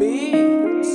Beats.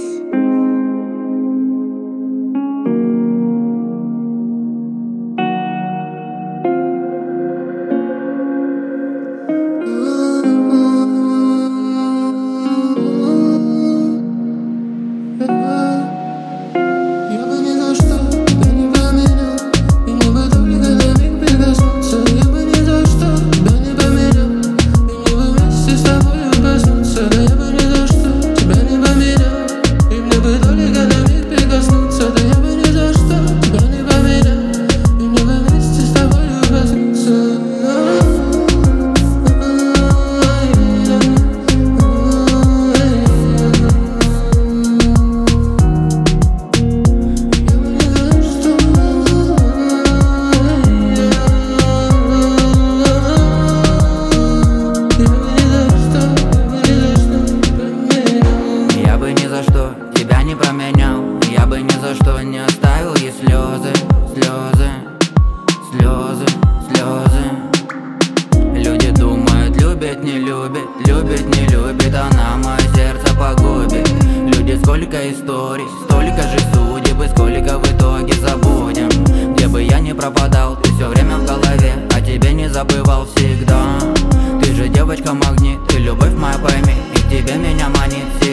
Я бы ни за что тебя не поменял, и мне бы только на миг прикоснуться. Я бы ни за что тебя не поменял, и мне бы вместе с тобой проснуться. Да я бы ни за что тебя не поменял, и мне бы только на миг прикоснуться. Да я бы ни за что тебя не поменял, и мне бы вместе с тобой проснуться. Я бы ни за что тебя не променял, я бы ни за что не оставил ей слезы, слезы, слезы, слезы. Люди думают, любит, не любит, любит, не любит, она мое сердце погубит. Люди, сколько историй, столько же судеб, и сколько в итоге забудем. Где бы я ни пропадал, ты все время в голове, о тебе не забывал всегда. Ты же девочка-магнит, ты любовь моя, пойми, и к тебе меня манит.